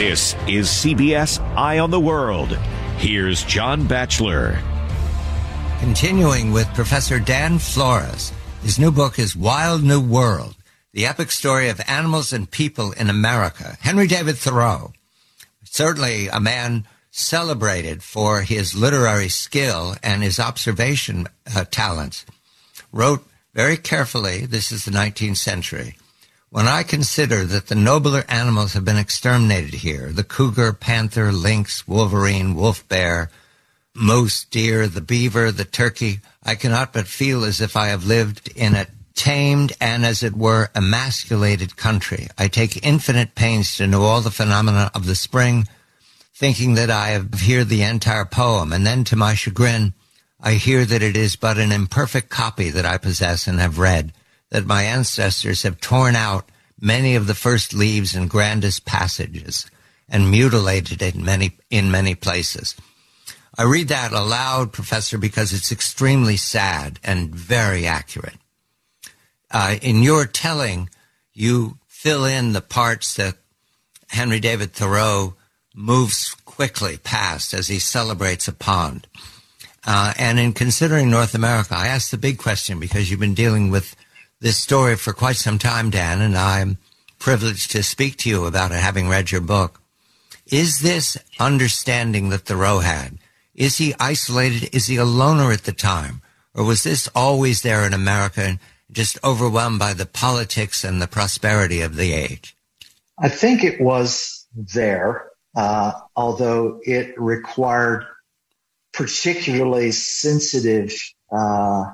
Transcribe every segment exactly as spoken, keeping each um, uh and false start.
This is C B S Eye on the World. Here's John Batchelor. Continuing with Professor Dan Flores. His new book is Wild New World, the epic story of animals and people in America. Henry David Thoreau, certainly a man celebrated for his literary skill and his observation uh, talents, wrote very carefully, this is the nineteenth century, when I consider that the nobler animals have been exterminated here, the cougar, panther, lynx, wolverine, wolf bear, moose, deer, the beaver, the turkey, I cannot but feel as if I have lived in a tamed and, as it were, emasculated country. I take infinite pains to know all the phenomena of the spring, thinking that I have heard the entire poem, and then, to my chagrin, I hear that it is but an imperfect copy that I possess and have read, that my ancestors have torn out many of the first leaves and grandest passages and mutilated it in many, in many places. I read that aloud, Professor, because it's extremely sad and very accurate. Uh, in your telling, you fill in the parts that Henry David Thoreau moves quickly past as he celebrates a pond. Uh, and in considering North America, I ask the big question because you've been dealing with this story for quite some time, Dan, and I'm privileged to speak to you about it, having read your book. Is this understanding that Thoreau had? Is he isolated? Is he a loner at the time? Or was this always there in America and just overwhelmed by the politics and the prosperity of the age? I think it was there, uh, although it required particularly sensitive uh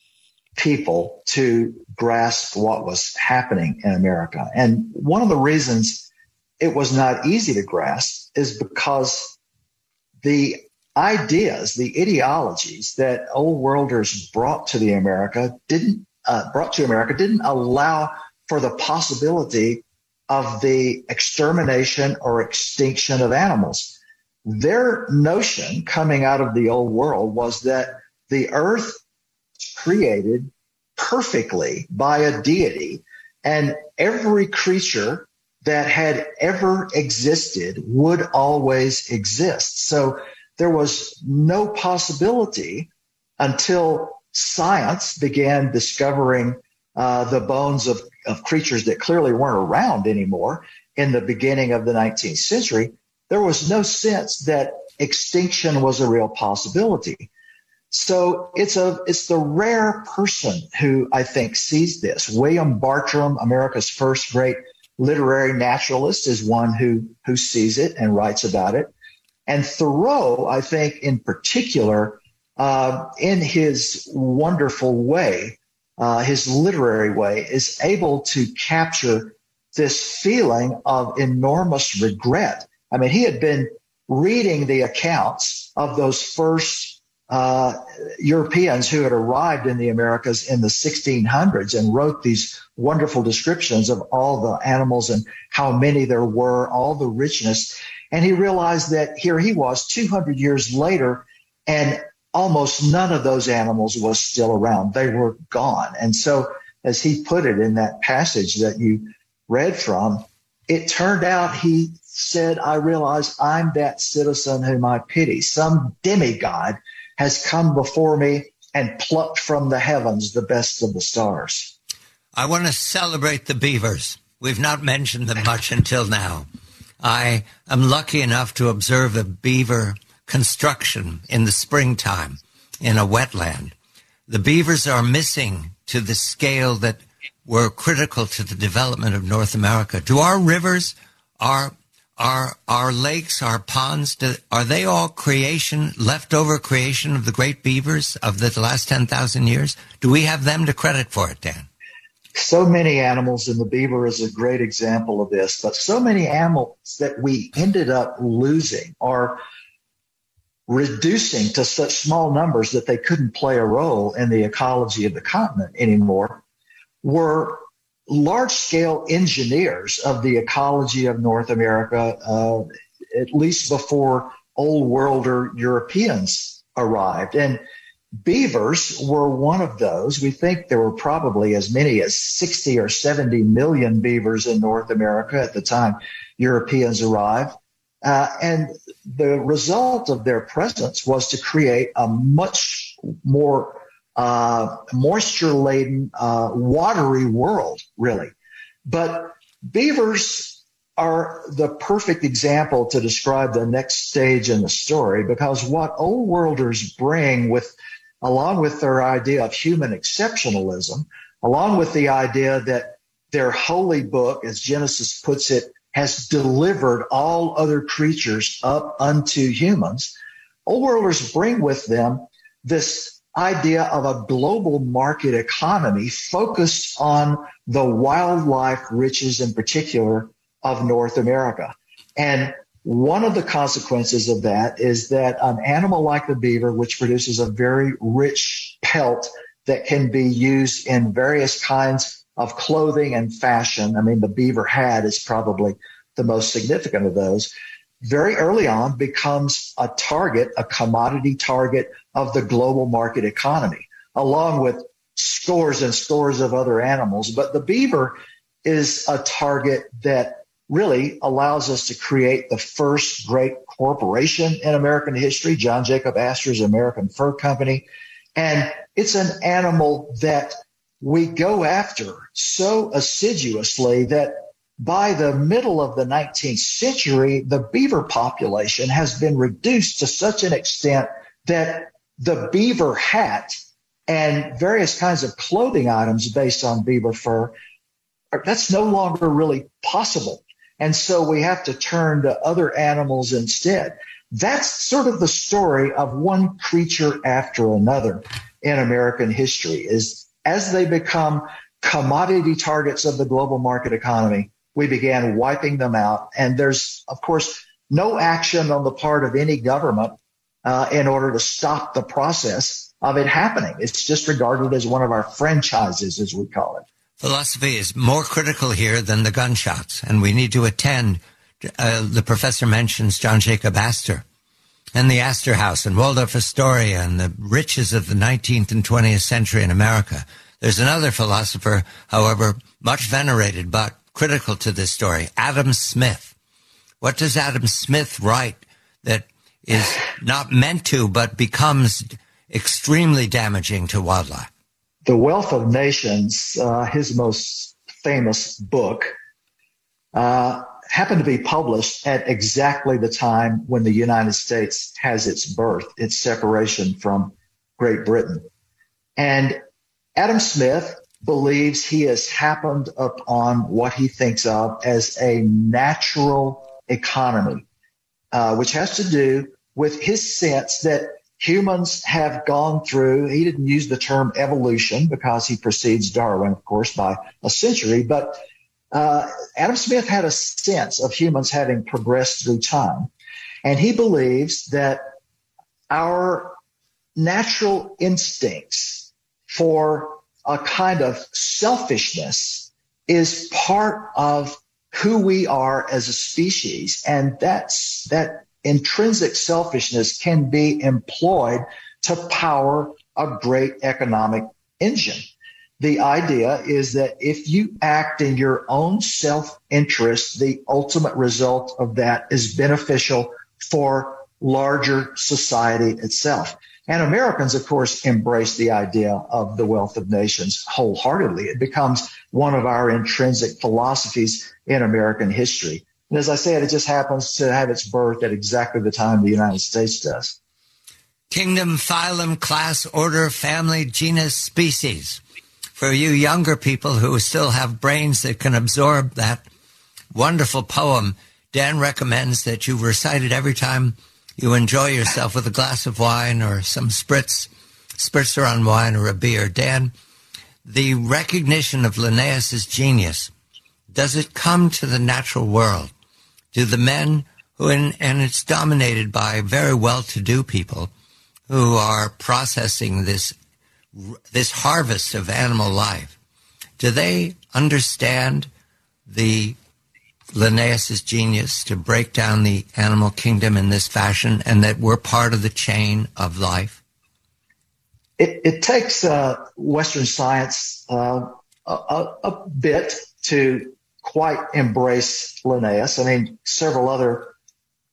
people to grasp what was happening in America. And one of the reasons it was not easy to grasp is because the ideas, the ideologies that old worlders brought to the America didn't uh, brought to America didn't allow for the possibility of the extermination or extinction of animals. Their notion coming out of the old world was that the earth created perfectly by a deity, and every creature that had ever existed would always exist. So there was no possibility until science began discovering uh, the bones of, of creatures that clearly weren't around anymore in the beginning of the nineteenth century. There was no sense that extinction was a real possibility. So it's a it's the rare person who I think sees this. William Bartram, America's first great literary naturalist, is one who who sees it and writes about it. And Thoreau, I think, in particular, uh, in his wonderful way, uh, his literary way, is able to capture this feeling of enormous regret. I mean, he had been reading the accounts of those first Uh, Europeans who had arrived in the Americas in the sixteen hundreds and wrote these wonderful descriptions of all the animals and how many there were, all the richness. And he realized that here he was two hundred years later, and almost none of those animals was still around. They were gone. And so, as he put it in that passage that you read from, it turned out, he said, I realize I'm that citizen whom I pity. Some demigod has come before me and plucked from the heavens the best of the stars. I want to celebrate the beavers. We've not mentioned them much until now. I am lucky enough to observe a beaver construction in the springtime in a wetland. The beavers are missing to the scale that were critical to the development of North America. Do our rivers, our Our our lakes, our ponds, do, are they all creation, leftover creation of the great beavers of the last ten thousand years? Do we have them to credit for it, Dan? So many animals, and the beaver is a great example of this, but so many animals that we ended up losing or reducing to such small numbers that they couldn't play a role in the ecology of the continent anymore were large-scale engineers of the ecology of North America, uh, at least before old worlder Europeans arrived. And beavers were one of those. We think there were probably as many as sixty or seventy million beavers in North America at the time Europeans arrived. Uh, and the result of their presence was to create a much more uh, moisture-laden, uh, watery world, really. But beavers are the perfect example to describe the next stage in the story, because what Old Worlders bring with, along with their idea of human exceptionalism, along with the idea that their holy book, as Genesis puts it, has delivered all other creatures up unto humans, Old Worlders bring with them this idea of a global market economy focused on the wildlife riches in particular of North America. And one of the consequences of that is that an animal like the beaver, which produces a very rich pelt that can be used in various kinds of clothing and fashion. I mean, the beaver hat is probably the most significant of those. Very early on becomes a target, a commodity target of the global market economy, along with scores and scores of other animals. But the beaver is a target that really allows us to create the first great corporation in American history, John Jacob Astor's American Fur Company. And it's an animal that we go after so assiduously that by the middle of the nineteenth century, the beaver population has been reduced to such an extent that the beaver hat and various kinds of clothing items based on beaver fur, that's no longer really possible. And so we have to turn to other animals instead. That's sort of the story of one creature after another in American history, is as they become commodity targets of the global market economy, we began wiping them out. And there's, of course, no action on the part of any government uh, in order to stop the process of it happening. It's just regarded as one of our franchises, as we call it. Philosophy is more critical here than the gunshots, and we need to attend. Uh, the professor mentions John Jacob Astor and the Astor House and Waldorf Astoria and the riches of the nineteenth and twentieth century in America. There's another philosopher, however, much venerated but critical to this story, Adam Smith. What does Adam Smith write that is not meant to but becomes extremely damaging to wildlife? The Wealth of Nations, uh, his most famous book, uh, happened to be published at exactly the time when the United States has its birth, its separation from Great Britain. And Adam Smith believes he has happened upon what he thinks of as a natural economy, uh, which has to do with his sense that humans have gone through, he didn't use the term evolution because he precedes Darwin, of course, by a century, but uh, Adam Smith had a sense of humans having progressed through time. And he believes that our natural instincts for a kind of selfishness is part of who we are as a species. And that's, that intrinsic selfishness can be employed to power a great economic engine. The idea is that if you act in your own self-interest, the ultimate result of that is beneficial for larger society itself. And Americans, of course, embrace the idea of the wealth of nations wholeheartedly. It becomes one of our intrinsic philosophies in American history. And as I said, it just happens to have its birth at exactly the time the United States does. Kingdom, phylum, class, order, family, genus, species. For you younger people who still have brains that can absorb that wonderful poem, Dan recommends that you recite it every time you enjoy yourself with a glass of wine or some spritz, spritzer on wine or a beer. Dan, the recognition of Linnaeus's genius, does it come to the natural world? Do the men who, in, and it's dominated by very well-to-do people who are processing this this harvest of animal life, do they understand the Linnaeus's genius to break down the animal kingdom in this fashion, and that we're part of the chain of life? It, it takes uh, Western science uh, a, a bit to quite embrace Linnaeus. I mean, several other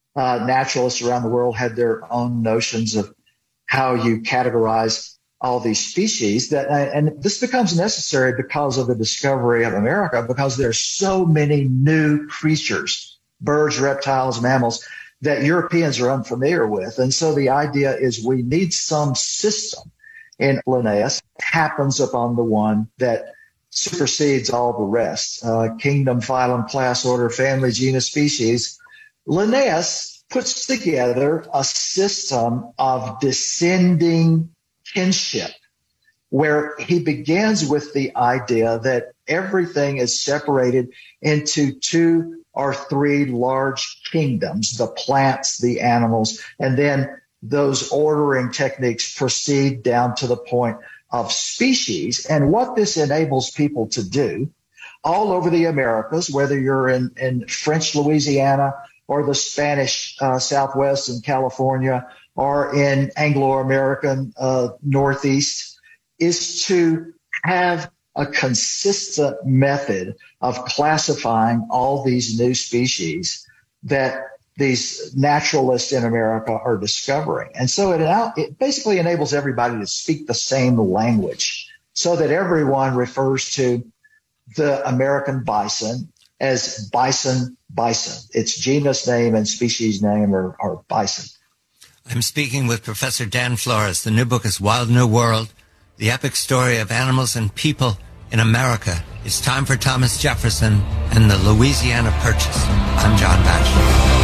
uh, naturalists around the world had their own notions of how you categorize all these species. That and this becomes necessary because of the discovery of America, because there's so many new creatures, birds, reptiles, mammals, that Europeans are unfamiliar with. And so the idea is we need some system. In Linnaeus happens upon the one that supersedes all the rest. Uh, kingdom, phylum, class, order, family, genus, species. Linnaeus puts together a system of descending kinship, where he begins with the idea that everything is separated into two or three large kingdoms, the plants, the animals, and then those ordering techniques proceed down to the point of species. And what this enables people to do all over the Americas, whether you're in, in French Louisiana or the Spanish uh, Southwest in California or in Anglo-American uh, Northeast, is to have a consistent method of classifying all these new species that these naturalists in America are discovering. And so it, it basically enables everybody to speak the same language so that everyone refers to the American bison as bison bison. Its genus name and species name are, are bison. I'm speaking with Professor Dan Flores. The new book is Wild New World, The Epic Story of Animals and People in America. It's time for Thomas Jefferson and the Louisiana Purchase. I'm John Batchelor.